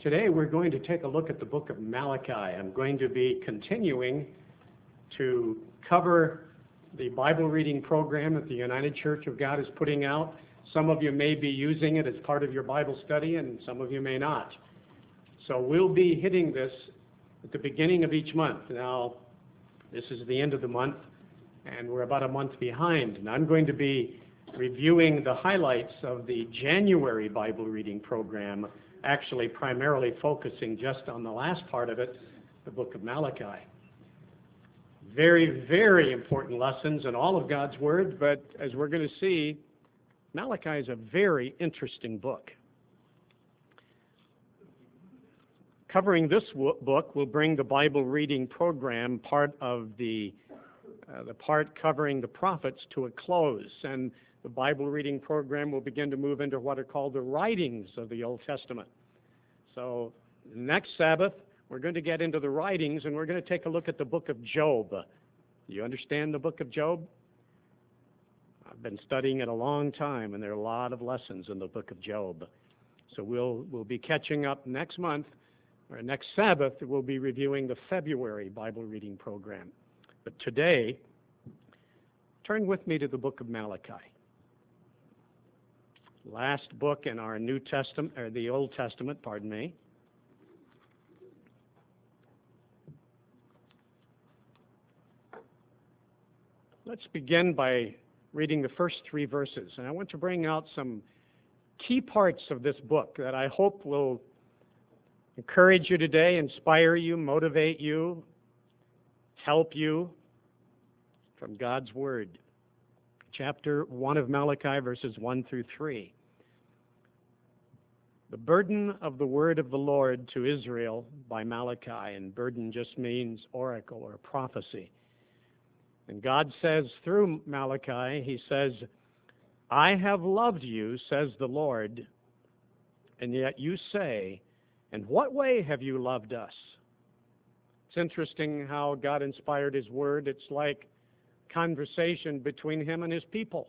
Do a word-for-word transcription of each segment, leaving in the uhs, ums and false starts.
Today we're going to take a look at the book of Malachi. I'm going to be continuing to cover the Bible reading program that the United Church of God is putting out. Some of you may be using it as part of your Bible study, and some of you may not. So we'll be hitting this at the beginning of each month. Now, this is the end of the month, and we're about a month behind. And I'm going to be reviewing the highlights of the January Bible reading program, actually primarily focusing just on the last part of it, the book of Malachi. Very, very important lessons in all of God's Word, but as we're going to see, Malachi is a very interesting book. Covering this book will bring the Bible reading program, part of the uh, the part covering the prophets, to a close, and the Bible reading program will begin to move into what are called the writings of the Old Testament. So next Sabbath, we're going to get into the writings, and we're going to take a look at the book of Job. Do you understand the book of Job? I've been studying it a long time, and there are a lot of lessons in the book of Job. So we'll we'll be catching up next month, or next Sabbath. We'll be reviewing the February Bible reading program. But today, turn with me to the book of Malachi. Last book in our New Testament, or the Old Testament, pardon me. Let's begin by reading the first three verses. And I want to bring out some key parts of this book that I hope will encourage you today, inspire you, motivate you, help you from God's Word. Chapter one of Malachi, verses one through three. The burden of the word of the Lord to Israel by Malachi, and burden just means oracle or prophecy. And God says through Malachi, he says, I have loved you, says the Lord, and yet you say, in what way have you loved us? It's interesting how God inspired his word. It's like conversation between him and his people.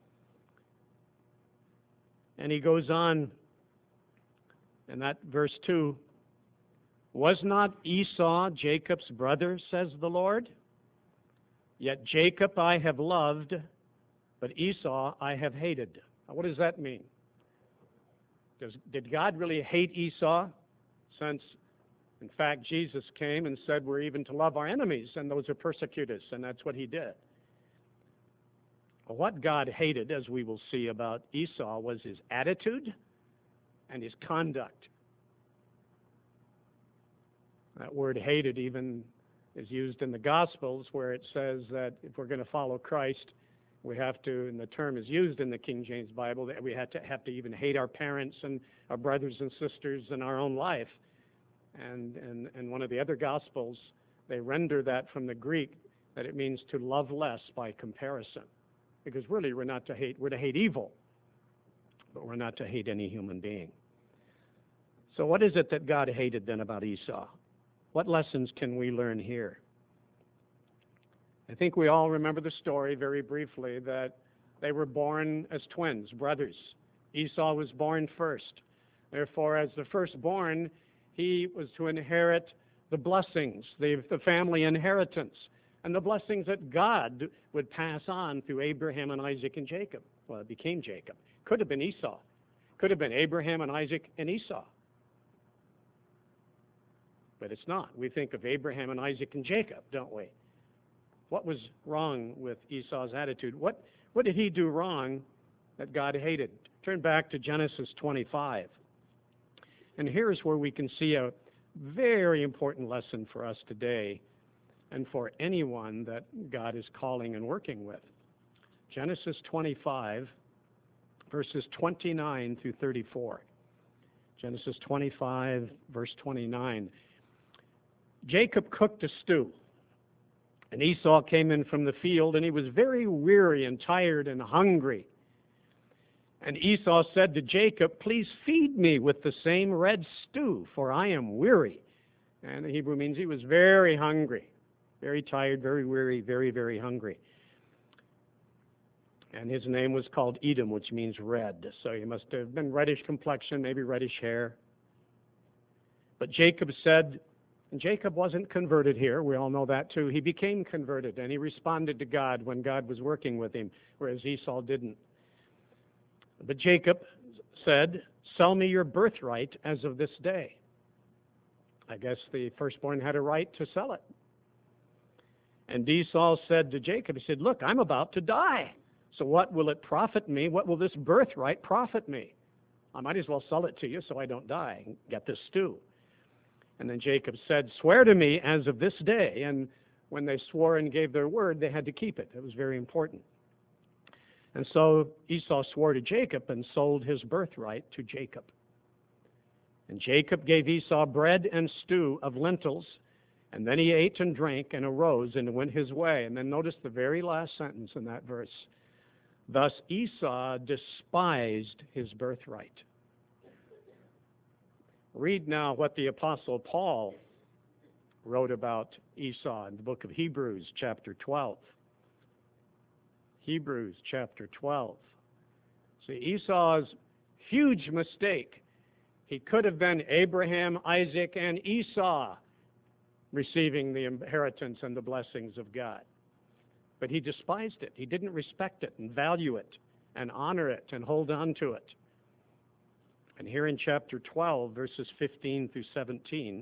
And he goes on in that verse two, was not Esau Jacob's brother, says the Lord? Yet Jacob I have loved, but Esau I have hated. Now, what does that mean? Does, did God really hate Esau? Since, in fact, Jesus came and said we're even to love our enemies, and those who persecute us, and that's what he did. Well, what God hated, as we will see about Esau, was his attitude and his conduct. That word hated even is used in the Gospels, where it says that if we're going to follow Christ, we have to, and the term is used in the King James Bible, that we have to have to even hate our parents and our brothers and sisters in our own life. And and and one of the other Gospels, they render that from the Greek that it means to love less by comparison. Because really we're not to hate, we're to hate evil, but we're not to hate any human being. So what is it that God hated then about Esau? What lessons can we learn here? I think we all remember the story very briefly that they were born as twins, brothers. Esau was born first. Therefore, as the firstborn, he was to inherit the blessings, the, the family inheritance, and the blessings that God would pass on through Abraham and Isaac and Jacob. Well, it became Jacob. Could have been Esau. Could have been Abraham and Isaac and Esau. But it's not. We think of Abraham and Isaac and Jacob, don't we? What was wrong with Esau's attitude? What, what did he do wrong that God hated? Turn back to Genesis twenty-five. And here's where we can see a very important lesson for us today and for anyone that God is calling and working with. Genesis twenty-five, verses twenty-nine through thirty-four. Genesis twenty-five, verse twenty-nine. Jacob cooked a stew, and Esau came in from the field, and he was very weary and tired and hungry. And Esau said to Jacob, please feed me with the same red stew, for I am weary. And the Hebrew means he was very hungry, very tired, very weary, very, very hungry. And his name was called Edom, which means red. So he must have been reddish complexion, maybe reddish hair. But Jacob said, and Jacob wasn't converted here, we all know that too. He became converted, and he responded to God when God was working with him, whereas Esau didn't. But Jacob said, sell me your birthright as of this day. I guess the firstborn had a right to sell it. And Esau said to Jacob, he said, look, I'm about to die. So what will it profit me? What will this birthright profit me? I might as well sell it to you so I don't die and get this stew. And then Jacob said, swear to me as of this day. And when they swore and gave their word, they had to keep it. It was very important. And so Esau swore to Jacob and sold his birthright to Jacob. And Jacob gave Esau bread and stew of lentils, and then he ate and drank and arose and went his way. And then notice the very last sentence in that verse. Thus Esau despised his birthright. Read now what the Apostle Paul wrote about Esau in the book of Hebrews, chapter twelve. Hebrews, chapter twelve. See, Esau's huge mistake. He could have been Abraham, Isaac, and Esau receiving the inheritance and the blessings of God. But he despised it. He didn't respect it and value it and honor it and hold on to it. And here in chapter twelve, verses fifteen through seventeen,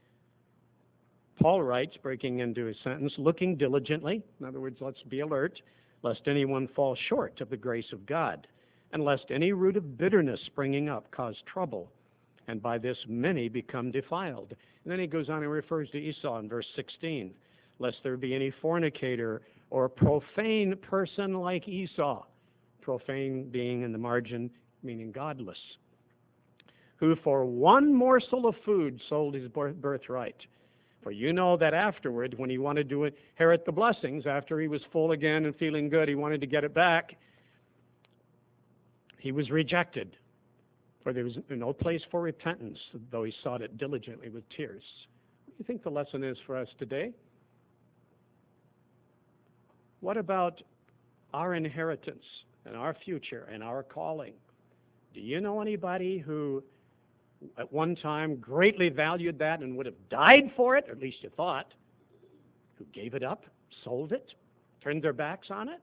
Paul writes, breaking into his sentence, looking diligently, in other words, let's be alert, lest anyone fall short of the grace of God, and lest any root of bitterness springing up cause trouble, and by this many become defiled. And then he goes on and refers to Esau in verse sixteen, lest there be any fornicator or profane person like Esau, profane being in the margin, meaning godless, who for one morsel of food sold his birthright. For you know that afterward, when he wanted to inherit the blessings, after he was full again and feeling good, he wanted to get it back, he was rejected. For there was no place for repentance, though he sought it diligently with tears. What do you think the lesson is for us today? What about our inheritance and our future and our calling? Do you know anybody who at one time greatly valued that and would have died for it, or at least you thought, who gave it up, sold it, turned their backs on it?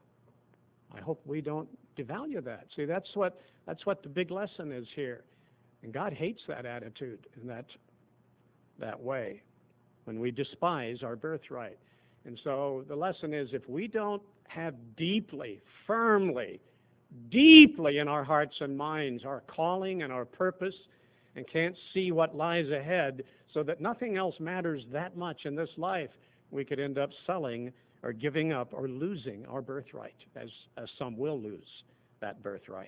I hope we don't devalue that. See, that's what that's what the big lesson is here. And God hates that attitude in that that way, when we despise our birthright. And so the lesson is, if we don't have deeply, firmly, deeply in our hearts and minds our calling and our purpose, and can't see what lies ahead, so that nothing else matters that much in this life, we could end up selling or giving up or losing our birthright, as, as some will lose that birthright.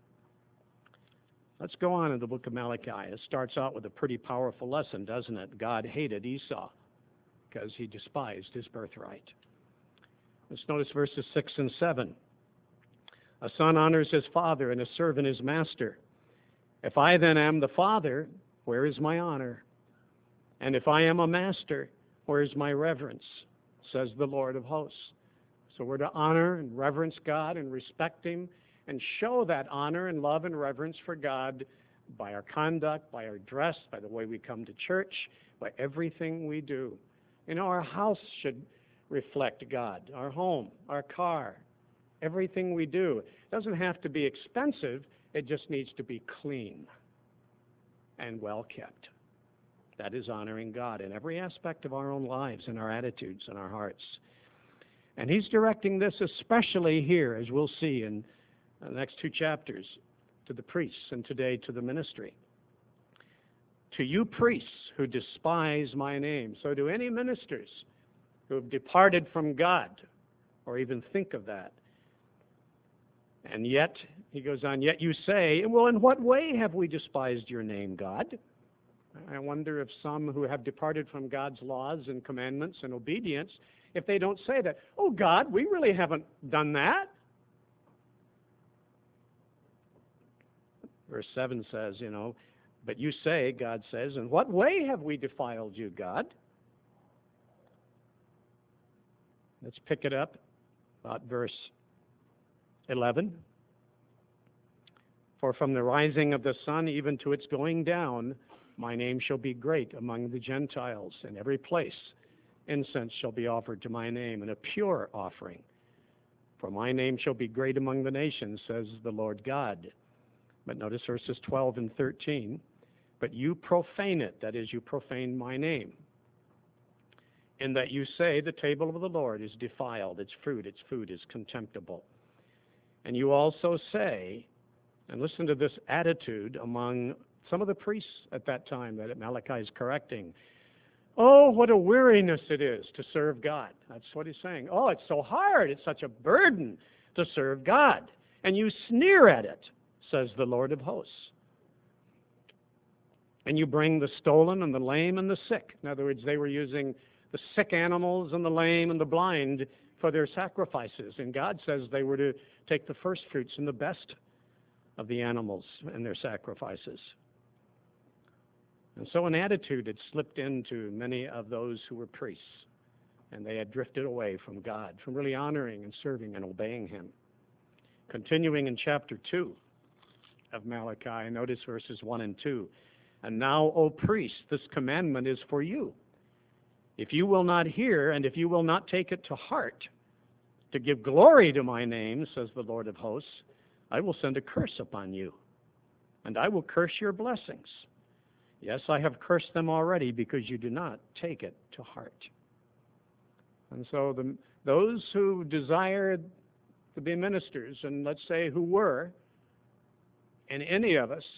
Let's go on in the book of Malachi. It starts out with a pretty powerful lesson, doesn't it? God hated Esau because he despised his birthright. Let's notice verses six and seven. A son honors his father, and a servant his master. If I then am the father, where is my honor? And if I am a master, where is my reverence? Says the Lord of hosts. So we're to honor and reverence God and respect him and show that honor and love and reverence for God by our conduct, by our dress, by the way we come to church, by everything we do. You know, our house should reflect God, our home, our car, everything we do. It doesn't have to be expensive. It just needs to be clean and well kept. That is honoring God in every aspect of our own lives and our attitudes and our hearts. And he's directing this especially here, as we'll see in the next two chapters, to the priests and today to the ministry. To you priests who despise my name. So do any ministers who have departed from God or even think of that. And yet, he goes on, yet you say, well, in what way have we despised your name, God? I wonder if some who have departed from God's laws and commandments and obedience, if they don't say that, oh, God, we really haven't done that. Verse seven says, you know, but you say, God says, in what way have we defiled you, God? Let's pick it up about verse eleven. For from the rising of the sun even to its going down, My name shall be great among the Gentiles. In every place incense shall be offered to my name, and a pure offering. For my name shall be great among the nations, says the Lord God. But notice verses twelve and thirteen. But you profane it, that is, you profane my name, in that you say the table of the Lord is defiled, its fruit, its food is contemptible. And you also say, and listen to this attitude among some of the priests at that time that Malachi is correcting. Oh, what a weariness it is to serve God. That's what he's saying. Oh, it's so hard. It's such a burden to serve God. And you sneer at it, says the Lord of hosts. And you bring the stolen and the lame and the sick. In other words, they were using the sick animals and the lame and the blind for their sacrifices. And God says they were to take the first fruits and the best of the animals in their sacrifices. And so an attitude had slipped into many of those who were priests, and they had drifted away from God, from really honoring and serving and obeying him. Continuing in chapter two of Malachi, notice verses one and two. And now, O priests, this commandment is for you. If you will not hear, and if you will not take it to heart, to give glory to my name, says the Lord of hosts, I will send a curse upon you, and I will curse your blessings. Yes, I have cursed them already because you do not take it to heart. And so the, those who desired to be ministers, and let's say who were, and any of us,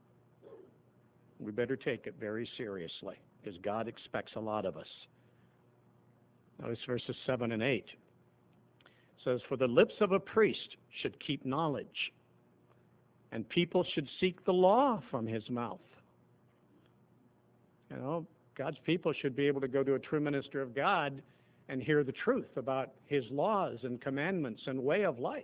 we better take it very seriously, because God expects a lot of us. Notice verses seven and eight. It says, for the lips of a priest should keep knowledge, and people should seek the law from his mouth. You know, God's people should be able to go to a true minister of God and hear the truth about his laws and commandments and way of life.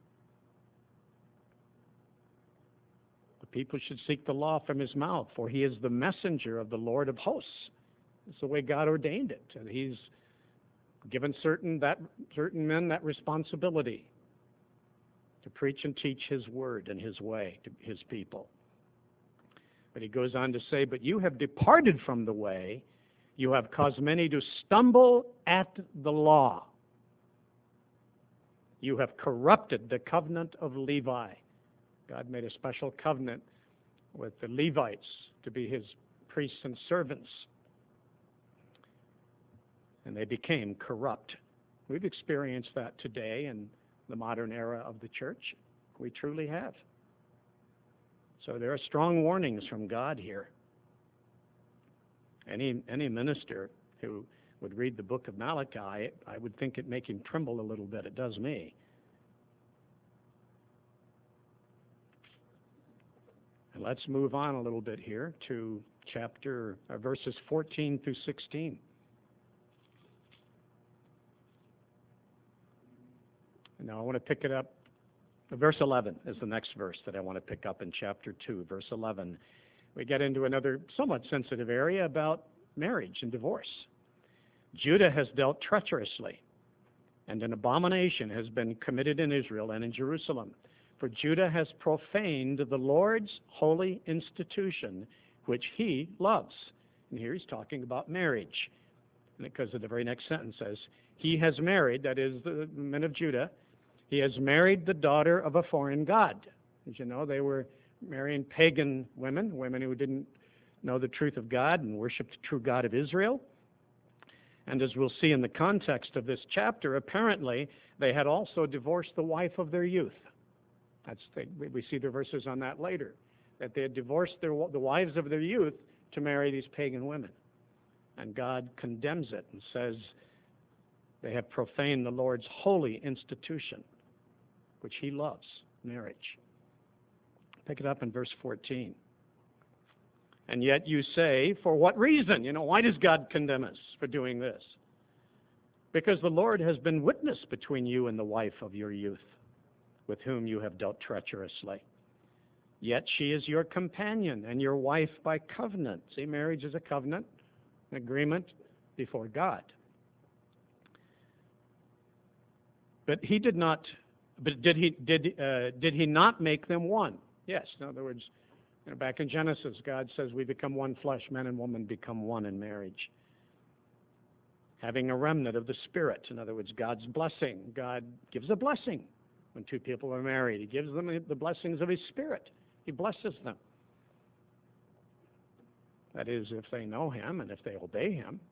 The people should seek the law from his mouth, for he is the messenger of the Lord of hosts. It's the way God ordained it, and he's given certain that certain men that responsibility to preach and teach his word and his way to his people. But he goes on to say, but you have departed from the way, you have caused many to stumble at the law. You have corrupted the covenant of Levi. God made a special covenant with the Levites to be his priests and servants. And they became corrupt. We've experienced that today in the modern era of the church. We truly have. So there are strong warnings from God here. Any any minister who would read the book of Malachi, I would think it'd make him tremble a little bit. It does me. And let's move on a little bit here to chapter uh, verses fourteen through sixteen. And now I want to pick it up. Verse eleven is the next verse that I want to pick up in chapter two, verse eleven. We get into another somewhat sensitive area about marriage and divorce. Judah has dealt treacherously, and an abomination has been committed in Israel and in Jerusalem. For Judah has profaned the Lord's holy institution, which he loves. And here he's talking about marriage. And because of the very next sentence says, he has married, that is the men of Judah, he has married the daughter of a foreign god. As you know, they were marrying pagan women, women who didn't know the truth of God and worshiped the true God of Israel. And as we'll see in the context of this chapter, apparently they had also divorced the wife of their youth. That's the, we see the verses on that later, that they had divorced their, the wives of their youth to marry these pagan women. And God condemns it and says they have profaned the Lord's holy institution, which he loves, marriage. Pick it up in verse fourteen. And yet you say, for what reason? You know, why does God condemn us for doing this? Because the Lord has been witness between you and the wife of your youth, with whom you have dealt treacherously. Yet she is your companion and your wife by covenant. See, marriage is a covenant, an agreement before God. But he did not, but did he, did, uh, did he not make them one? Yes, in other words, You know, back in Genesis, God says we become one flesh, man and woman become one in marriage. Having a remnant of the Spirit, in other words, God's blessing. God gives a blessing when two people are married. He gives them the blessings of His Spirit. He blesses them. That is, if they know Him and if they obey Him.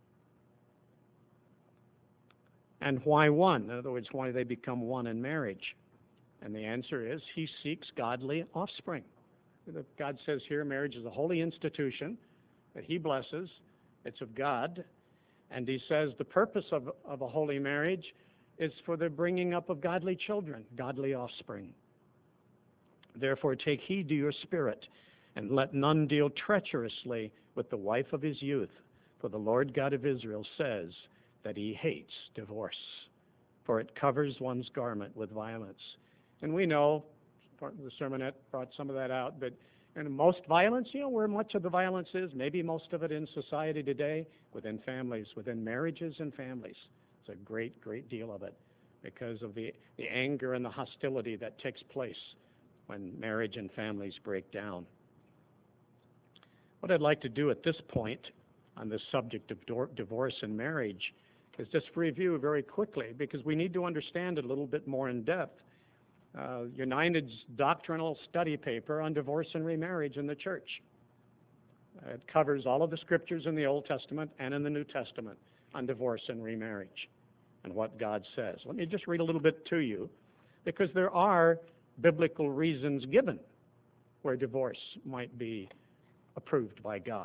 And why one? In other words, why do they become one in marriage? And the answer is, He seeks godly offspring. God says here, marriage is a holy institution that He blesses. It's of God. And He says the purpose of, of a holy marriage is for the bringing up of godly children, godly offspring. Therefore, take heed to your spirit, and let none deal treacherously with the wife of his youth. For the Lord God of Israel says that He hates divorce, for it covers one's garment with violence. And we know, part of the sermonette brought some of that out, but and most violence, you know, where much of the violence is, maybe most of it in society today, within families, within marriages and families. It's a great, great deal of it because of the, the anger and the hostility that takes place when marriage and families break down. What I'd like to do at this point on the subject of divorce and marriage is just review very quickly, because we need to understand it a little bit more in depth. Uh, United's doctrinal study paper on divorce and remarriage in the church. Uh, it covers all of the scriptures in the Old Testament and in the New Testament on divorce and remarriage and what God says. Let me just read a little bit to you, because there are biblical reasons given where divorce might be approved by God.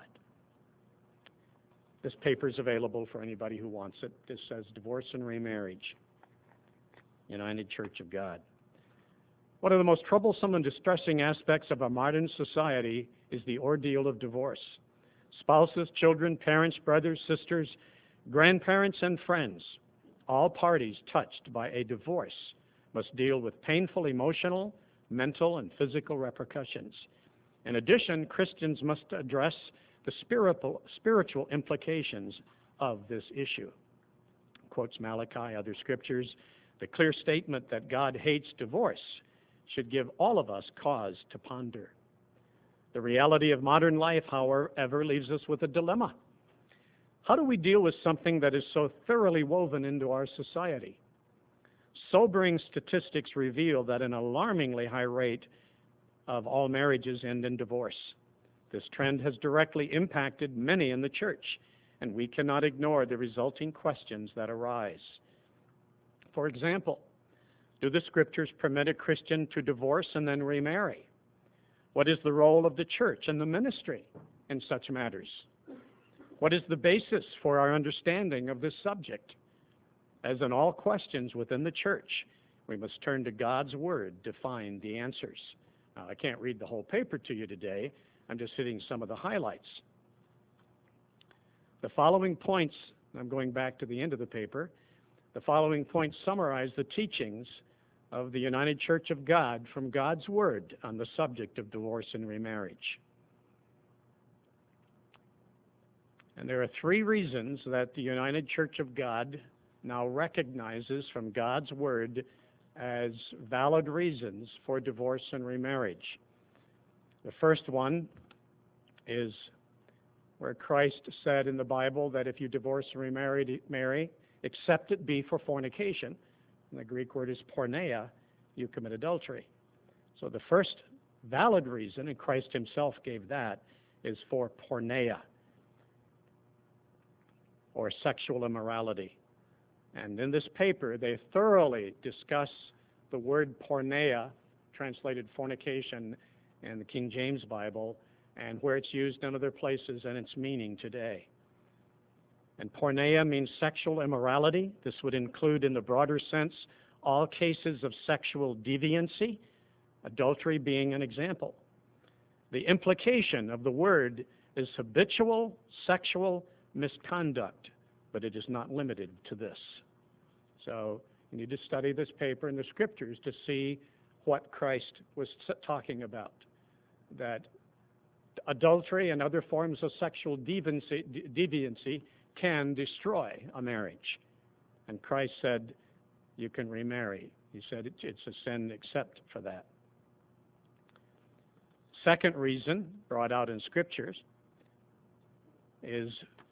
This paper is available for anybody who wants it. This says Divorce and Remarriage, United Church of God. One of the most troublesome and distressing aspects of our modern society is the ordeal of divorce. Spouses, children, parents, brothers, sisters, grandparents, and friends, all parties touched by a divorce, must deal with painful emotional, mental, and physical repercussions. In addition, Christians must address the spiritual, spiritual implications of this issue. Quotes Malachi, other scriptures. The clear statement that God hates divorce should give all of us cause to ponder. The reality of modern life, however, leaves us with a dilemma. How do we deal with something that is so thoroughly woven into our society? Sobering statistics reveal that an alarmingly high rate of all marriages end in divorce. This trend has directly impacted many in the church, and we cannot ignore the resulting questions that arise. For example, do the scriptures permit a Christian to divorce and then remarry? What is the role of the church and the ministry in such matters? What is the basis for our understanding of this subject? As in all questions within the church, we must turn to God's Word to find the answers. Now, I can't read the whole paper to you today. I'm just hitting some of the highlights. The following points, I'm going back to the end of the paper, the following points summarize the teachings of the United Church of God from God's Word on the subject of divorce and remarriage. And there are three reasons that the United Church of God now recognizes from God's Word as valid reasons for divorce and remarriage. The first one is where Christ said in the Bible that if you divorce and remarry, marry, except it be for fornication, and the Greek word is porneia, you commit adultery. So the first valid reason, and Christ Himself gave that, is for porneia, or sexual immorality. And in this paper, they thoroughly discuss the word porneia, translated fornication in the King James Bible, and where it's used in other places and its meaning today. And porneia means sexual immorality. This would include, in the broader sense, all cases of sexual deviancy, adultery being an example. The implication of the word is habitual sexual misconduct, but it is not limited to this. So you need to study this paper in the scriptures to see what Christ was talking about, that adultery and other forms of sexual deviancy, deviancy can destroy a marriage. And Christ said, you can remarry. He said it, it's a sin except for that. second reason brought out in Scriptures is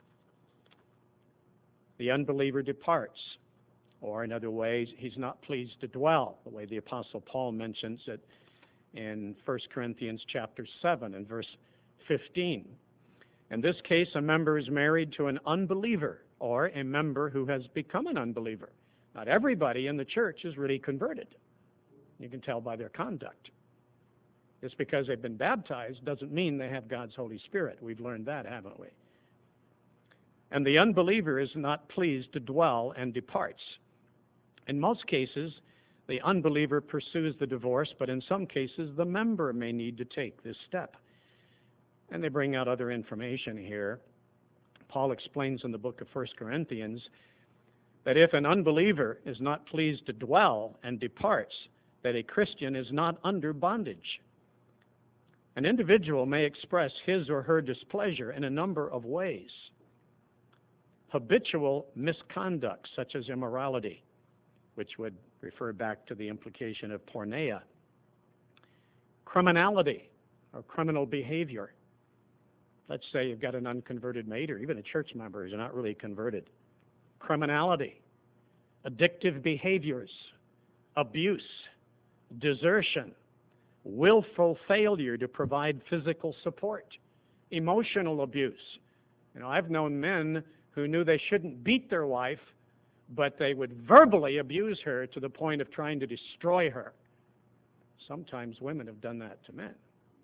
the unbeliever departs, or in other ways, he's not pleased to dwell, the way the Apostle Paul mentions it in First Corinthians chapter seven and verse fifteen. In this case, a member is married to an unbeliever, or a member who has become an unbeliever. Not everybody in the church is really converted. You can tell by their conduct. Just because they've been baptized doesn't mean they have God's Holy Spirit. We've learned that, haven't we? And the unbeliever is not pleased to dwell and departs. In most cases, the unbeliever pursues the divorce, but in some cases, the member may need to take this step. And they bring out other information here. Paul explains in the book of First Corinthians that if an unbeliever is not pleased to dwell and departs, that a Christian is not under bondage. An individual may express his or her displeasure in a number of ways. Habitual misconduct, such as immorality, which would refer back to the implication of porneia. Criminality, or criminal behavior. Let's say you've got an unconverted mate, or even a church member who's not really converted. Criminality, addictive behaviors, abuse, desertion, willful failure to provide physical support, emotional abuse. You know, I've known men who knew they shouldn't beat their wife, but they would verbally abuse her to the point of trying to destroy her. Sometimes women have done that to men.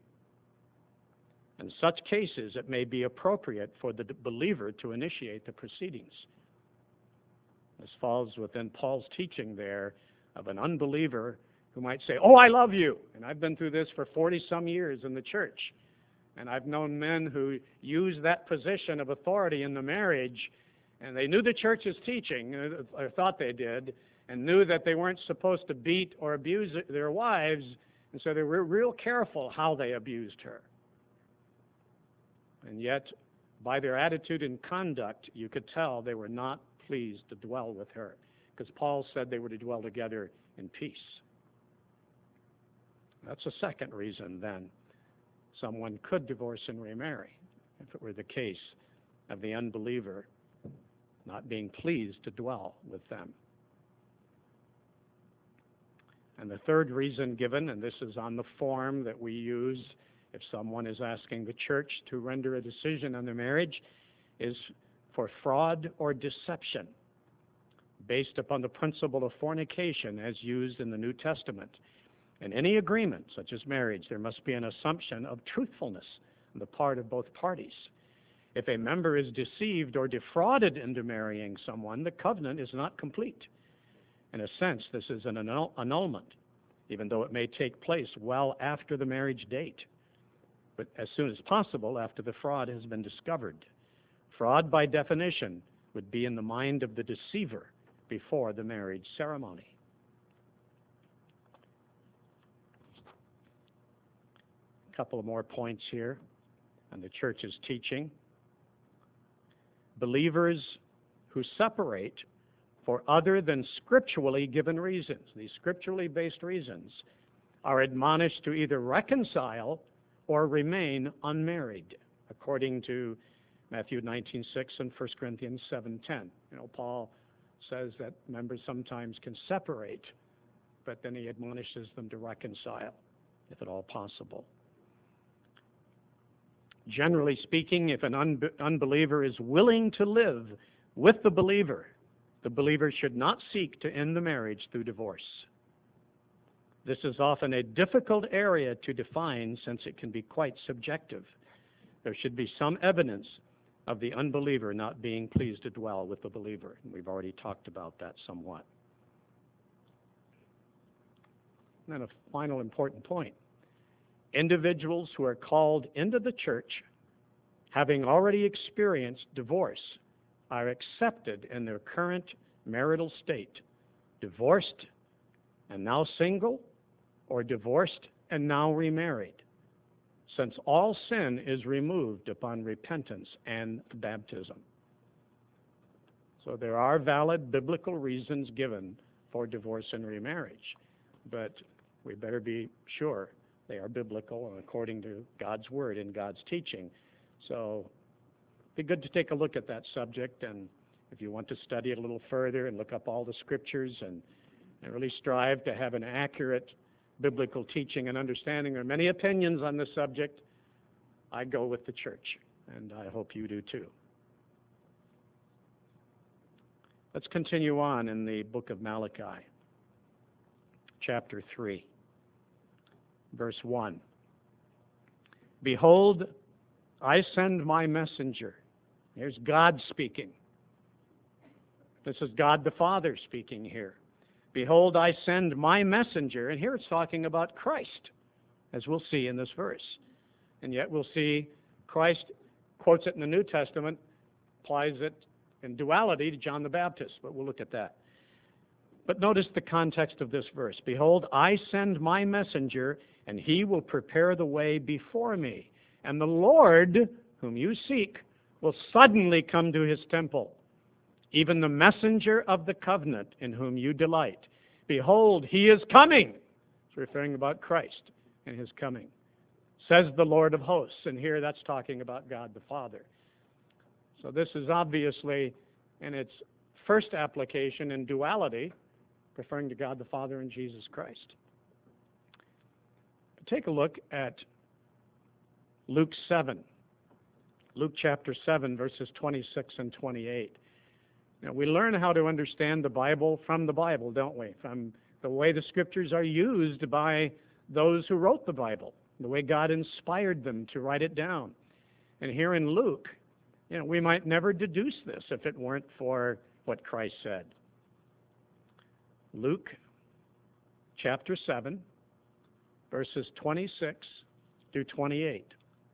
In such cases, it may be appropriate for the believer to initiate the proceedings. This falls within Paul's teaching there of an unbeliever who might say, "Oh, I love you." And I've been through this for forty-some years in the church. And I've known men who use that position of authority in the marriage, and they knew the church's teaching, or thought they did, and knew that they weren't supposed to beat or abuse their wives, and so they were real careful how they abused her. And yet, by their attitude and conduct, you could tell they were not pleased to dwell with her, because Paul said they were to dwell together in peace. That's a second reason, then, someone could divorce and remarry, if it were the case of the unbeliever not being pleased to dwell with them. And the third reason given, and this is on the form that we use if someone is asking the church to render a decision on their marriage, is for fraud or deception, based upon the principle of fornication as used in the New Testament. In any agreement, such as marriage, there must be an assumption of truthfulness on the part of both parties. If a member is deceived or defrauded into marrying someone, the covenant is not complete. In a sense, this is an annul- annulment, even though it may take place well after the marriage date, but as soon as possible after the fraud has been discovered. Fraud, by definition, would be in the mind of the deceiver before the marriage ceremony. A couple of more points here on the church's teaching. Believers who separate for other than scripturally given reasons, these scripturally based reasons, are admonished to either reconcile or remain unmarried, according to Matthew nineteen six and First Corinthians seven ten. You know, Paul says that members sometimes can separate, but then he admonishes them to reconcile, if at all possible. Generally speaking, if an unbe- unbeliever is willing to live with the believer, the believer should not seek to end the marriage through divorce. This is often a difficult area to define since it can be quite subjective. There should be some evidence of the unbeliever not being pleased to dwell with the believer. And we've already talked about that somewhat. And then a final important point. Individuals who are called into the church, having already experienced divorce, are accepted in their current marital state, divorced and now single, or divorced and now remarried, since all sin is removed upon repentance and baptism. So there are valid biblical reasons given for divorce and remarriage, but we better be sure They are biblical and according to God's Word and God's teaching. So it'd be good to take a look at that subject, and if you want to study it a little further and look up all the scriptures and, and really strive to have an accurate biblical teaching and understanding. There are many opinions on this subject. I go with the church, and I hope you do too. Let's continue on in the book of Malachi, chapter three, verse one. Behold, I send my messenger. Here's God speaking. This is God the Father speaking here. Behold, I send my messenger. And here it's talking about Christ, as we'll see in this verse. And yet we'll see Christ quotes it in the New Testament, applies it in duality to John the Baptist, but we'll look at that. But notice the context of this verse. Behold, I send my messenger, and he will prepare the way before me. And the Lord, whom you seek, will suddenly come to his temple. Even the messenger of the covenant in whom you delight. Behold, he is coming. It's referring about Christ and his coming. Says the Lord of hosts. And here that's talking about God the Father. So this is obviously in its first application in duality, referring to God the Father and Jesus Christ. But take a look at Luke seven. Luke chapter seven, verses twenty-six and twenty-eight. Now, we learn how to understand the Bible from the Bible, don't we? From the way the Scriptures are used by those who wrote the Bible, the way God inspired them to write it down. And here in Luke, you know, we might never deduce this if it weren't for what Christ said. Luke chapter seven, verses twenty-six through twenty-eight.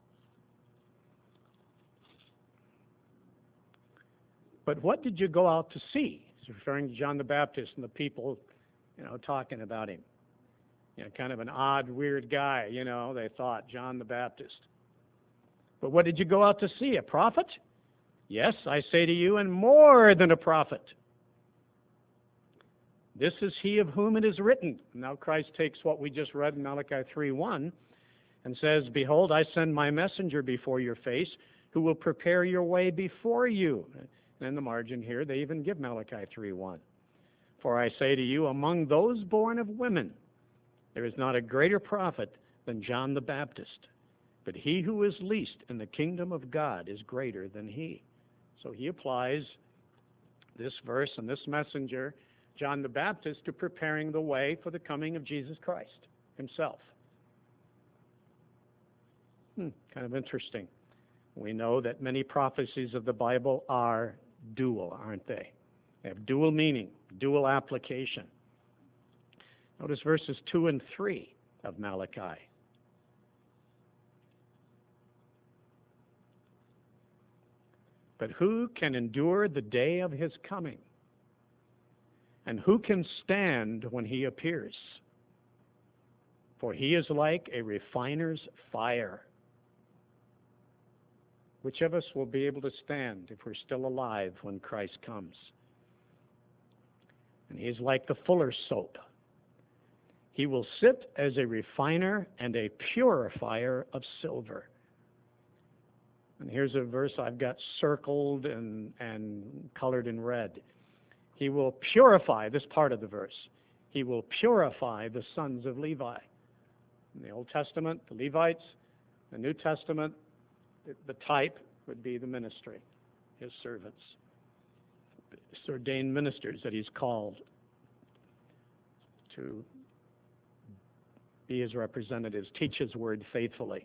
But what did you go out to see? He's referring to John the Baptist and the people, you know, talking about him. You know, kind of an odd, weird guy, you know, they thought, John the Baptist. But what did you go out to see? A prophet? Yes, I say to you, and more than a prophet. This is he of whom it is written. Now Christ takes what we just read in Malachi three one and says, Behold, I send my messenger before your face, who will prepare your way before you. And in the margin here, they even give Malachi three one. For I say to you, among those born of women, there is not a greater prophet than John the Baptist. But he who is least in the kingdom of God is greater than he. So he applies this verse and this messenger, John the Baptist, to preparing the way for the coming of Jesus Christ himself. Hmm, kind of interesting. We know that many prophecies of the Bible are dual, aren't they? They have dual meaning, dual application. Notice verses two and three of Malachi. But who can endure the day of his coming? And who can stand when he appears? For he is like a refiner's fire. Which of us will be able to stand if we're still alive when Christ comes? And he's like the fuller's soap. He will sit as a refiner and a purifier of silver. And here's a verse I've got circled and, and colored in red. He will purify, this part of the verse, he will purify the sons of Levi. In the Old Testament, the Levites. The New Testament, the type would be the ministry, his servants, his ordained ministers that he's called to be his representatives, teach his word faithfully.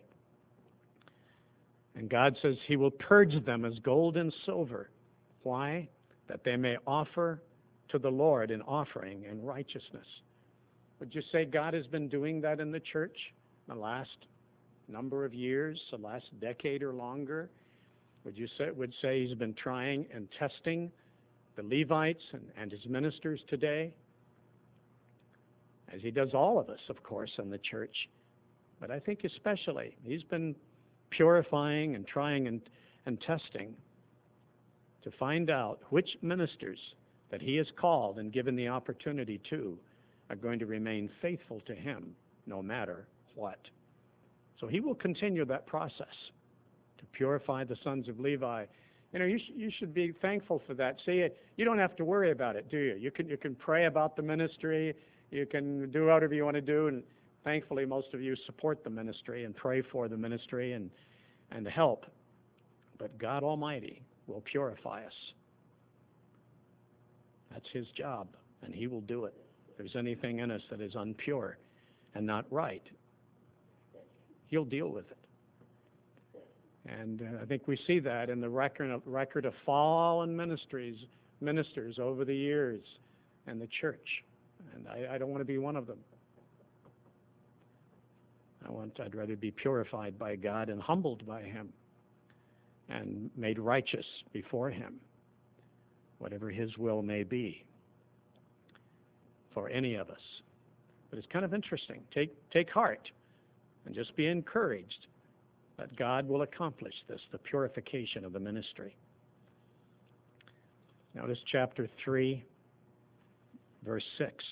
And God says he will purge them as gold and silver. Why? That they may offer to the Lord an offering in righteousness. Would you say God has been doing that in the church the last number of years, the last decade or longer? Would you say, would say he's been trying and testing the Levites and, and his ministers today? As he does all of us, of course, in the church. But I think especially, he's been purifying and trying and, and testing to find out which ministers that he has called and given the opportunity to are going to remain faithful to him no matter what. So he will continue that process to purify the sons of Levi. You know, you, sh- you should be thankful for that. See, you don't have to worry about it, do you? You can, you can pray about the ministry. You can do whatever you want to do. And thankfully, most of you support the ministry and pray for the ministry and, and help. But God Almighty will purify us. That's his job, and he will do it. If there's anything in us that is impure and not right, he'll deal with it. And uh, I think we see that in the record of, record of fallen ministries, ministers over the years and the church. And I, I don't want to be one of them. I want, I'd rather be purified by God and humbled by him and made righteous before him, whatever his will may be for any of us. But it's kind of interesting. Take, take heart and just be encouraged that God will accomplish this, the purification of the ministry. Notice chapter three, verse six.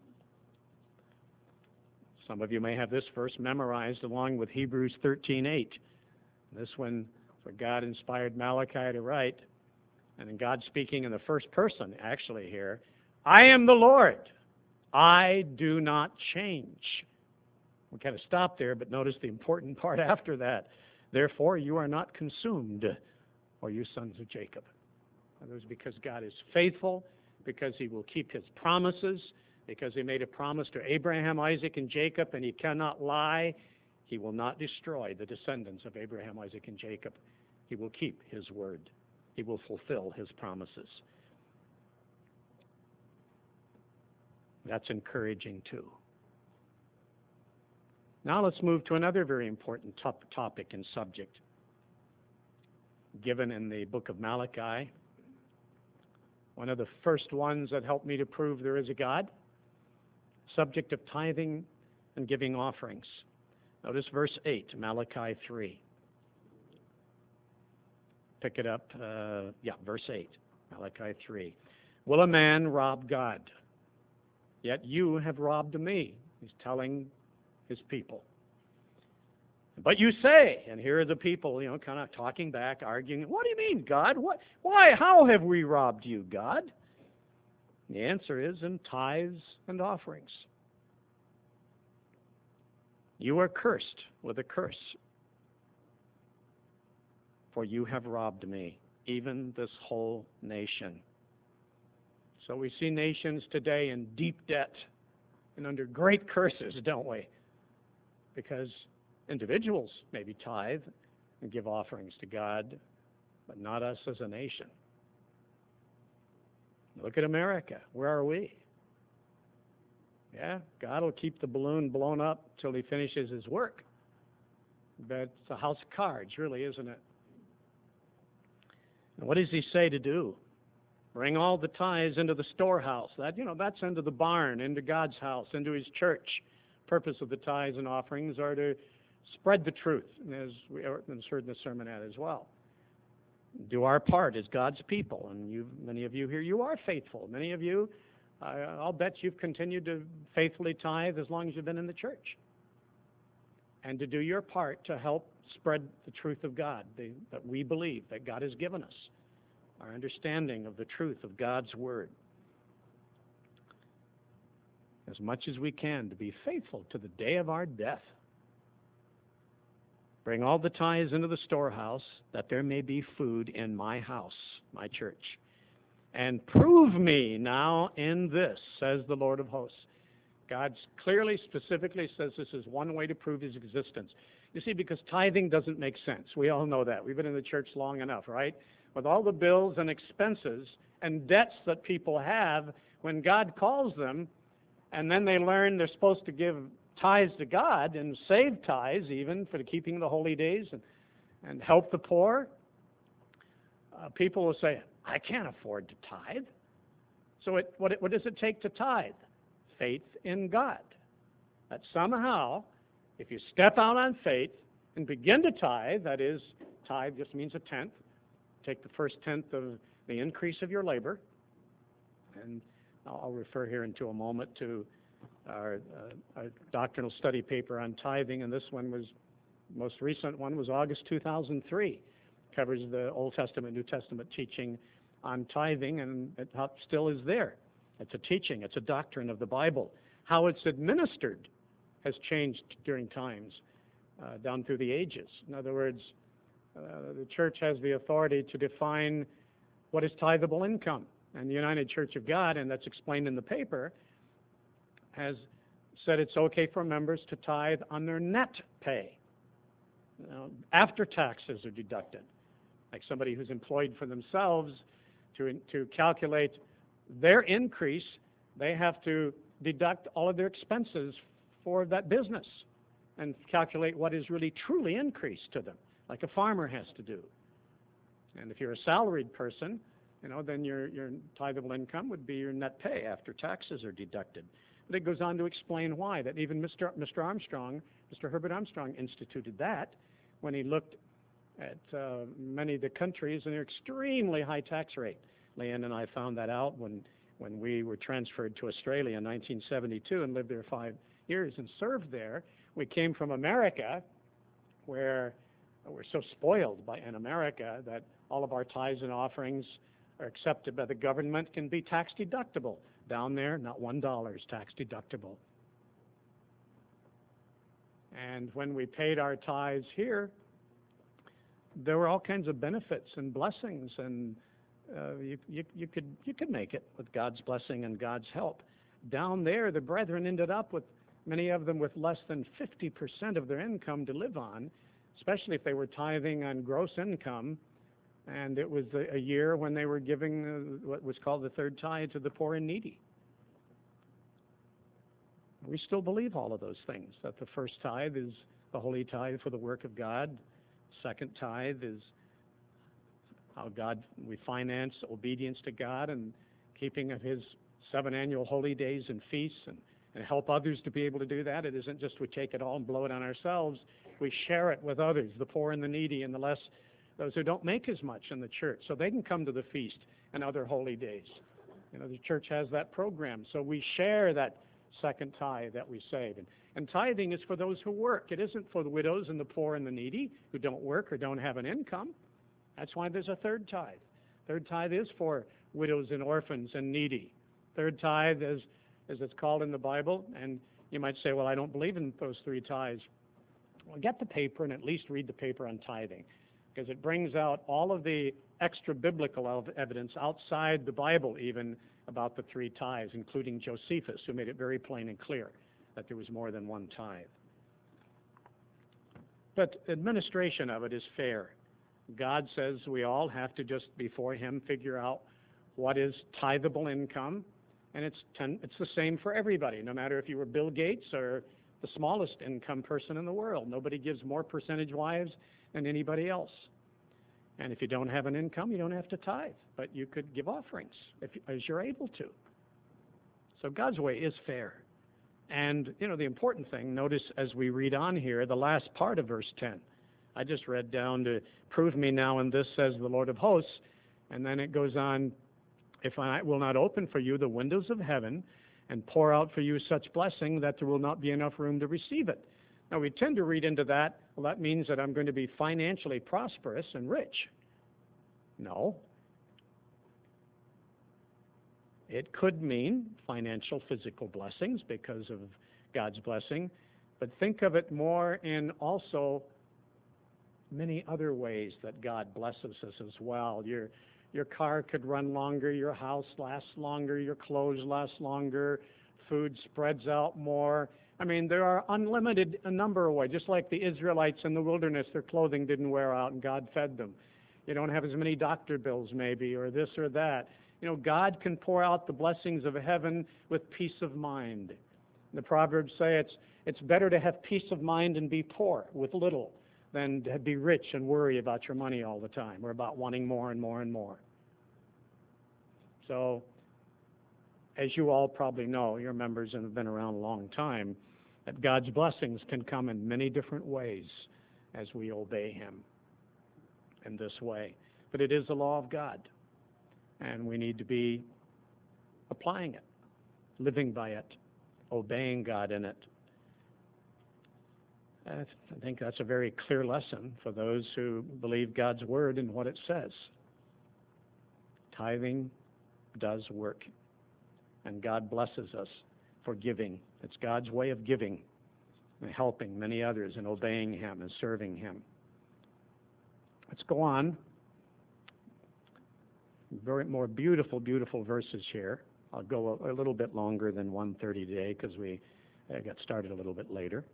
Some of you may have this verse memorized along with Hebrews thirteen eight. This one, where God inspired Malachi to write, and then God speaking in the first person, actually here, I am the Lord, I do not change. We kind of stop there, but notice the important part after that. Therefore, you are not consumed, O you sons of Jacob. That is because God is faithful, because he will keep his promises, because he made a promise to Abraham, Isaac, and Jacob, and he cannot lie. He will not destroy the descendants of Abraham, Isaac, and Jacob. He will keep his word. He will fulfill his promises. That's encouraging too. Now let's move to another very important top topic and subject given in the book of Malachi. One of the first ones that helped me to prove there is a God. Subject of tithing and giving offerings. Notice verse eight, Malachi three. Pick it up, uh, yeah, verse eight, Malachi three. Will a man rob God? Yet you have robbed me. He's telling his people. But you say, and here are the people, you know, kind of talking back, arguing, what do you mean, God? What? Why? How have we robbed you, God? The answer is in tithes and offerings. You are cursed with a curse, for you have robbed me, even this whole nation. So we see nations today in deep debt and under great curses, don't we? Because individuals maybe tithe and give offerings to God, but not us as a nation. Look at America. Where are we? Yeah, God will keep the balloon blown up till he finishes his work. But it's a house of cards, really, isn't it? And what does he say to do? Bring all the tithes into the storehouse. That, you know, that's into the barn, into God's house, into his church. Purpose of the tithes and offerings are to spread the truth, as we heard in the sermon at as well. Do our part as God's people, and you, many of you here, you are faithful. Many of you, I, I'll bet you've continued to faithfully tithe as long as you've been in the church, and to do your part to help spread the truth of God, the, that we believe, that God has given us, our understanding of the truth of God's Word. As much as we can, to be faithful to the day of our death. Bring all the tithes into the storehouse, that there may be food in my house, my church. And prove me now in this, says the Lord of hosts. God clearly, specifically says this is one way to prove his existence. You see, because tithing doesn't make sense. We all know that. We've been in the church long enough, right? With all the bills and expenses and debts that people have, when God calls them, and then they learn they're supposed to give tithes to God and save tithes even for the keeping of the holy days and, and help the poor, uh, people will say, I can't afford to tithe. So it, what, it, what does it take to tithe? Faith in God. That somehow, if you step out on faith and begin to tithe, that is, tithe just means a tenth. Take the first tenth of the increase of your labor. And I'll refer here into a moment to our, uh, our doctrinal study paper on tithing, and this one was Most recent one was August two thousand three. Covers the Old Testament, New Testament teaching on tithing, and it still is there. It's a teaching, it's a doctrine of the Bible. How it's administered has changed during times, uh, down through the ages. In other words, uh, the church has the authority to define what is tithable income. And the United Church of God, and that's explained in the paper, has said it's okay for members to tithe on their net pay, you know, after taxes are deducted. Like somebody who's employed for themselves, to, to calculate their increase, they have to deduct all of their expenses for that business and calculate what is really truly increased to them, like a farmer has to do. And if you're a salaried person, you know, then your, your tithable income would be your net pay after taxes are deducted. But it goes on to explain why, that even Mister Mister Armstrong, Mister Herbert Armstrong instituted that when he looked at uh, many of the countries and their extremely high tax rate. Leanne and I found that out when, when we were transferred to Australia in nineteen seventy-two and lived there five years and served there. We came from America, where we're so spoiled by in America that all of our tithes and offerings are accepted by the government, can be tax deductible. Down there, not one dollar is tax deductible. And when we paid our tithes here, there were all kinds of benefits and blessings, and uh, you, you, you could you could make it with God's blessing and God's help. Down there, the brethren ended up with, many of them with less than fifty percent of their income to live on, especially if they were tithing on gross income. And it was a, a year when they were giving uh, what was called the third tithe to the poor and needy. We still believe all of those things, that the first tithe is the holy tithe for the work of God. Second tithe is how God, we finance obedience to God and keeping of his seven annual holy days and feasts, and, and help others to be able to do that. It isn't just we take it all and blow it on ourselves. We share it with others, the poor and the needy and the less, those who don't make as much in the church, so they can come to the feast and other holy days. You know, the church has that program, so we share that second tithe that we save. And, and tithing is for those who work. It isn't for the widows and the poor and the needy who don't work or don't have an income. That's why there's a third tithe. Third tithe is for widows and orphans and needy. Third tithe, is, as it's called in the Bible, and you might say, well, I don't believe in those three tithes. Well, get the paper and at least read the paper on tithing, because it brings out all of the extra biblical evidence outside the Bible even about the three tithes, including Josephus, who made it very plain and clear that there was more than one tithe. But administration of it is fair. God says we all have to just, before him, figure out what is tithable income, and it's, ten, it's the same for everybody, no matter if you were Bill Gates or the smallest income person in the world. Nobody gives more percentage-wise than anybody else. And if you don't have an income, you don't have to tithe, but you could give offerings if, as you're able to. So God's way is fair. And, you know, the important thing, notice as we read on here, the last part of verse ten. I just read down to prove me now in this, says the Lord of hosts, and then it goes on, if I will not open for you the windows of heaven and pour out for you such blessing that there will not be enough room to receive it. Now, we tend to read into that, well, that means that I'm going to be financially prosperous and rich. No. It could mean financial, physical blessings because of God's blessing, but think of it more in also many other ways that God blesses us as well. Your, your car could run longer, your house lasts longer, your clothes last longer, food spreads out more. I mean, there are unlimited a number of ways. Just like the Israelites in the wilderness, their clothing didn't wear out and God fed them. You don't have as many doctor bills maybe, or this or that. You know, God can pour out the blessings of heaven with peace of mind. The Proverbs say it's, it's better to have peace of mind and be poor with little than to be rich and worry about your money all the time, or about wanting more and more and more. So, as you all probably know, you're members and have been around a long time, that God's blessings can come in many different ways as we obey him in this way. But it is the law of God, and we need to be applying it, living by it, obeying God in it. I think that's a very clear lesson for those who believe God's word and what it says. Tithing does work, and God blesses us for giving. It's God's way of giving and helping many others and obeying Him and serving Him. Let's go on. Very more beautiful, beautiful verses here. I'll go a, a little bit longer than one thirty today because we uh, got started a little bit later.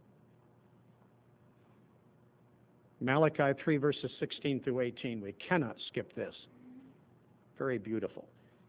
Malachi three, verses sixteen through eighteen. We cannot skip this. Very beautiful.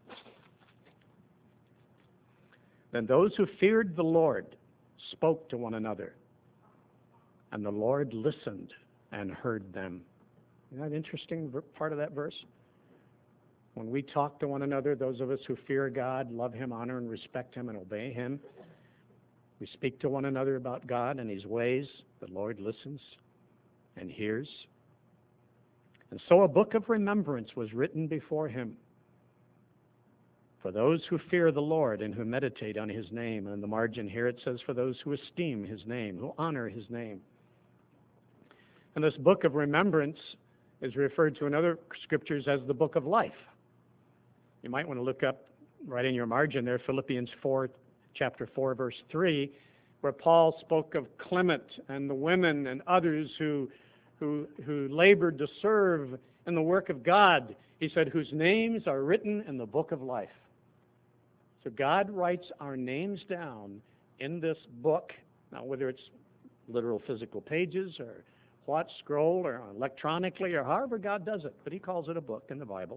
Then those who feared the Lord spoke to one another, and the Lord listened and heard them. Isn't that interesting part of that verse? When we talk to one another, those of us who fear God, love Him, honor and respect Him, and obey Him, we speak to one another about God and His ways. The Lord listens and hears. And so a book of remembrance was written before Him for those who fear the Lord and who meditate on His name. And in the margin here it says, for those who esteem His name, who honor His name. And this book of remembrance is referred to in other scriptures as the book of life. You might want to look up right in your margin there, Philippians four, chapter four, verse three, where Paul spoke of Clement and the women and others who, who, who labored to serve in the work of God. He said, whose names are written in the book of life. So God writes our names down in this book. Now, whether it's literal physical pages or what, scroll or electronically or however God does it, but He calls it a book in the Bible.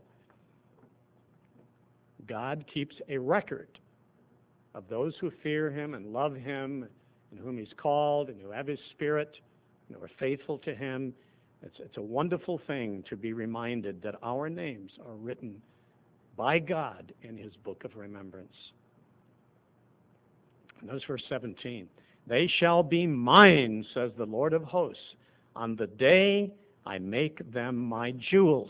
God keeps a record of those who fear Him and love Him and whom He's called and who have His Spirit and who are faithful to Him. It's, it's a wonderful thing to be reminded that our names are written by God in His book of remembrance. And notice verse seventeen. They shall be mine, says the Lord of hosts, on the day I make them my jewels.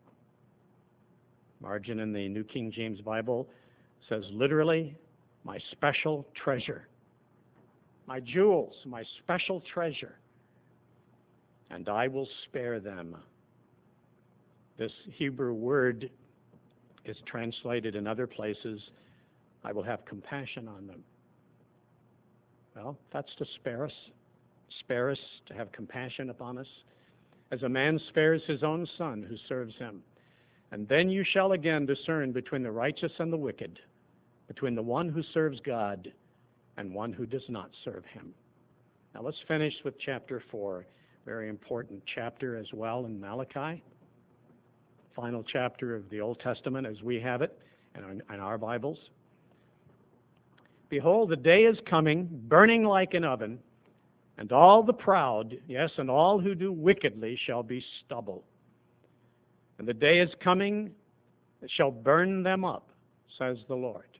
Margin in the New King James Bible says literally, my special treasure. My jewels, my special treasure. And I will spare them. This Hebrew word is translated in other places, I will have compassion on them. Well, that's to spare us. Spare us, to have compassion upon us, as a man spares his own son who serves him. And then you shall again discern between the righteous and the wicked, between the one who serves God and one who does not serve Him. Now let's finish with chapter four, very important chapter as well in Malachi, final chapter of the Old Testament as we have it in our Bibles. Behold, the day is coming, burning like an oven, and all the proud, yes, and all who do wickedly shall be stubble. And the day is coming that shall burn them up, says the Lord,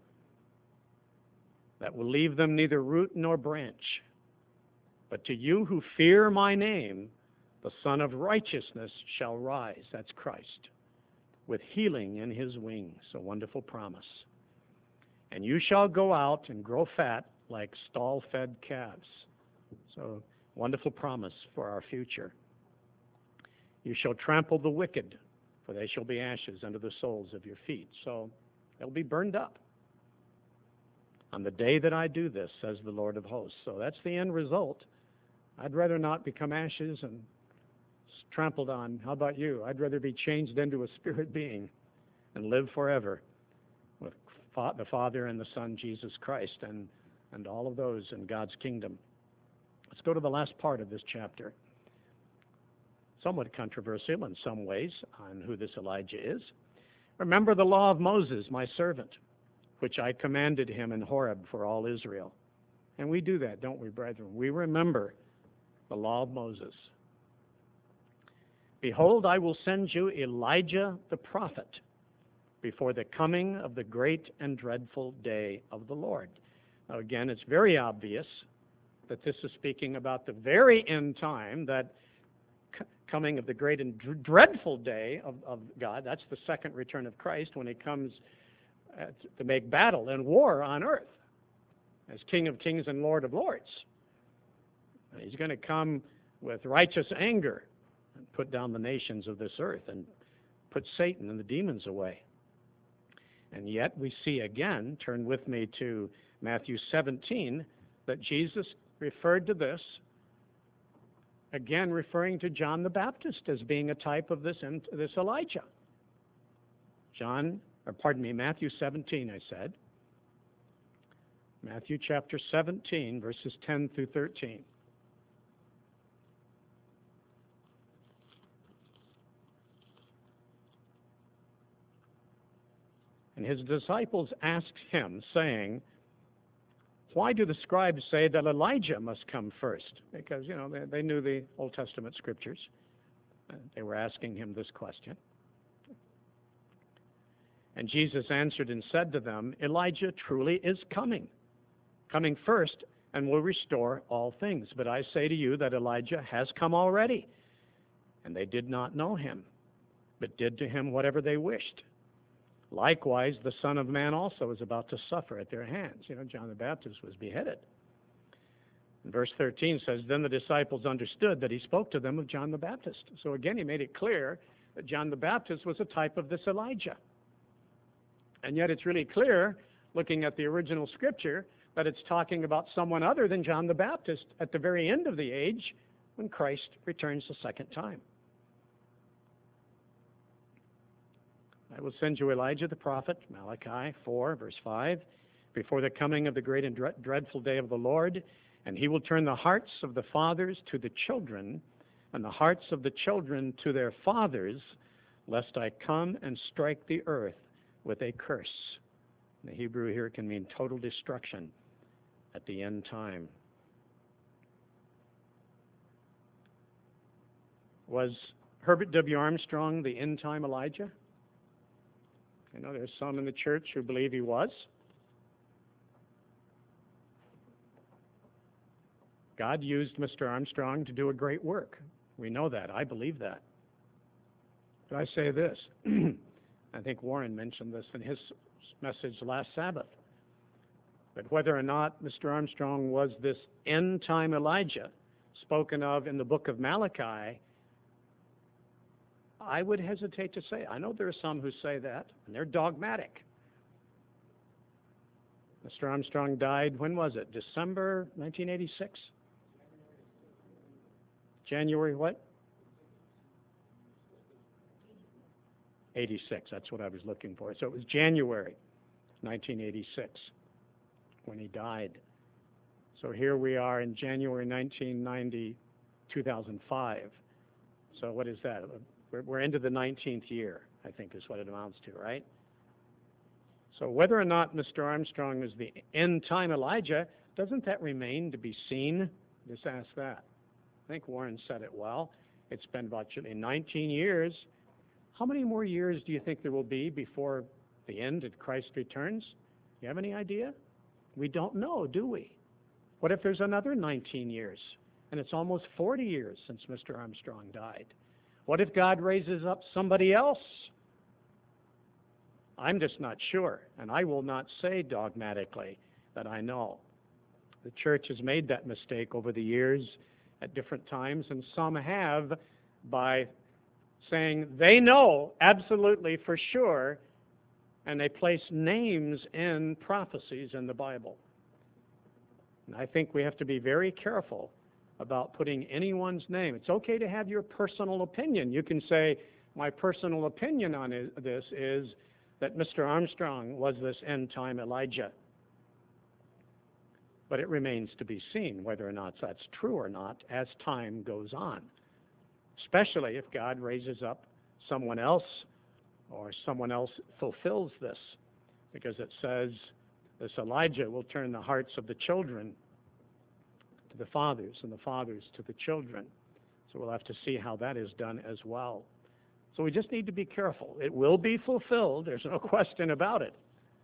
that will leave them neither root nor branch. But to you who fear my name, the Son of Righteousness shall rise, that's Christ, with healing in His wings, a wonderful promise. And you shall go out and grow fat like stall-fed calves. So, wonderful promise for our future. You shall trample the wicked, for they shall be ashes under the soles of your feet. So, they'll be burned up on the day that I do this, says the Lord of hosts. So that's the end result. I'd rather not become ashes and trampled on. How about you? I'd rather be changed into a spirit being and live forever with the Father and the Son, Jesus Christ, and, and all of those in God's kingdom. Let's go to the last part of this chapter. Somewhat controversial in some ways on who this Elijah is. Remember the law of Moses, my servant, which I commanded him in Horeb for all Israel. And we do that, don't we, brethren? We remember the law of Moses. Behold, I will send you Elijah the prophet before the coming of the great and dreadful day of the Lord. Now, again, it's very obvious that this is speaking about the very end time, that c- coming of the great and dr- dreadful day of, of God. That's the second return of Christ when He comes uh, to make battle and war on earth as King of Kings and Lord of Lords. He's going to come with righteous anger and put down the nations of this earth and put Satan and the demons away. And yet we see again, turn with me to Matthew seventeen, that Jesus referred to this, again referring to John the Baptist as being a type of this, this Elijah. John, or pardon me, Matthew seventeen, I said. Matthew chapter seventeen, verses ten through thirteen. And his disciples asked him, saying, why do the scribes say that Elijah must come first? Because, you know, they, they knew the Old Testament scriptures. They were asking him this question. And Jesus answered and said to them, Elijah truly is coming, coming first, and will restore all things. But I say to you that Elijah has come already, and they did not know him, but did to him whatever they wished. Likewise, the Son of Man also is about to suffer at their hands. You know, John the Baptist was beheaded. And verse thirteen says, then the disciples understood that he spoke to them of John the Baptist. So again, he made it clear that John the Baptist was a type of this Elijah. And yet it's really clear, looking at the original scripture, that it's talking about someone other than John the Baptist at the very end of the age when Christ returns the second time. I will send you Elijah the prophet, Malachi four, verse five, before the coming of the great and dreadful day of the Lord, and he will turn the hearts of the fathers to the children, and the hearts of the children to their fathers, lest I come and strike the earth with a curse. The Hebrew here can mean total destruction at the end time. Was Herbert W. Armstrong the end time Elijah? I know there's some in the church who believe he was. God used Mister Armstrong to do a great work. We know that. I believe that. But I say this. I think Warren mentioned this in his message last Sabbath. But whether or not Mister Armstrong was this end-time Elijah spoken of in the book of Malachi, I would hesitate to say. I know there are some who say that, and they're dogmatic. Mister Armstrong died, when was it? December nineteen eighty-six? January what? eighty-six, that's what I was looking for. So it was January nineteen eighty-six when he died. So here we are in January nineteen ninety, two thousand five. So what is that? We're, we're into the nineteenth year, I think is what it amounts to, right? So whether or not Mister Armstrong is the end-time Elijah, doesn't that remain to be seen? Just ask that. I think Warren said it well. It's been virtually nineteen years. How many more years do you think there will be before the end of Christ returns? Do you have any idea? We don't know, do we? What if there's another nineteen years, and it's almost forty years since Mister Armstrong died? What if God raises up somebody else? I'm just not sure, and I will not say dogmatically that I know. The church has made that mistake over the years at different times, and some have by saying they know absolutely for sure, and they place names in prophecies in the Bible. And I think we have to be very careful about putting anyone's name. It's okay to have your personal opinion. You can say, my personal opinion on this is that Mister Armstrong was this end-time Elijah. But it remains to be seen whether or not that's true or not as time goes on, especially if God raises up someone else or someone else fulfills this, because it says this Elijah will turn the hearts of the children to the fathers and the fathers to the children. So we'll have to see how that is done as well. So we just need to be careful. It will be fulfilled. There's no question about it.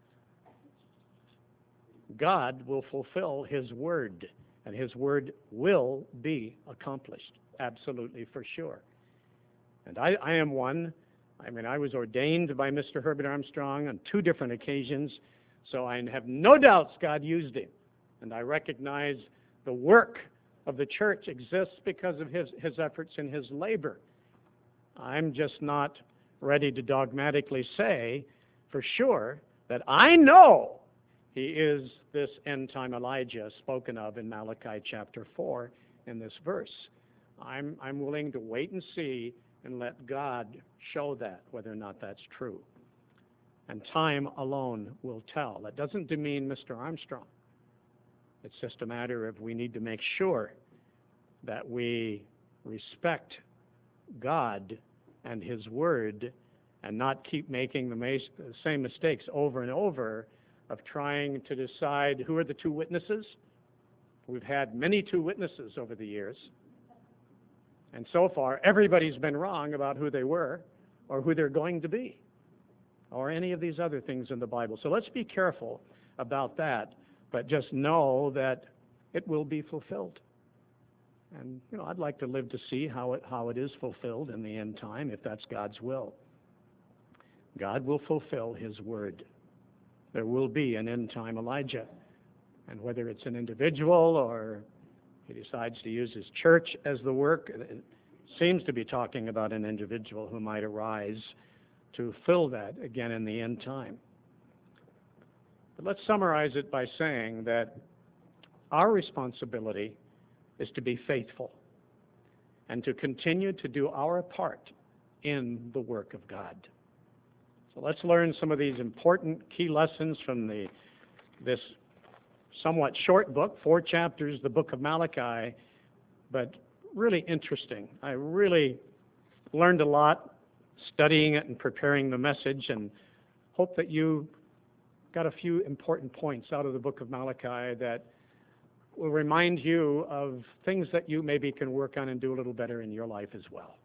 God will fulfill his word, and his word will be accomplished, absolutely for sure. And I, I am one. I mean, I was ordained by Mister Herbert Armstrong on two different occasions, so I have no doubts God used him. And I recognize the work of the church exists because of his, his efforts and his labor. I'm just not ready to dogmatically say for sure that I know he is this end-time Elijah spoken of in Malachi chapter four in this verse. I'm, I'm willing to wait and see and let God show that, whether or not that's true. And time alone will tell. That doesn't demean Mister Armstrong. It's just a matter of we need to make sure that we respect God and his word and not keep making the, mas- the same mistakes over and over of trying to decide who are the two witnesses. We've had many two witnesses over the years. And so far, everybody's been wrong about who they were or who they're going to be or any of these other things in the Bible. So let's be careful about that, but just know that it will be fulfilled. And, you know, I'd like to live to see how it, how it is fulfilled in the end time, if that's God's will. God will fulfill his word. There will be an end time Elijah. And whether it's an individual or he decides to use his church as the work, it seems to be talking about an individual who might arise to fill that again in the end time. But let's summarize it by saying that our responsibility is to be faithful and to continue to do our part in the work of God. So let's learn some of these important key lessons from the this somewhat short book, four chapters, the book of Malachi, but really interesting. I really learned a lot studying it and preparing the message, and hope that you got a few important points out of the book of Malachi that will remind you of things that you maybe can work on and do a little better in your life as well.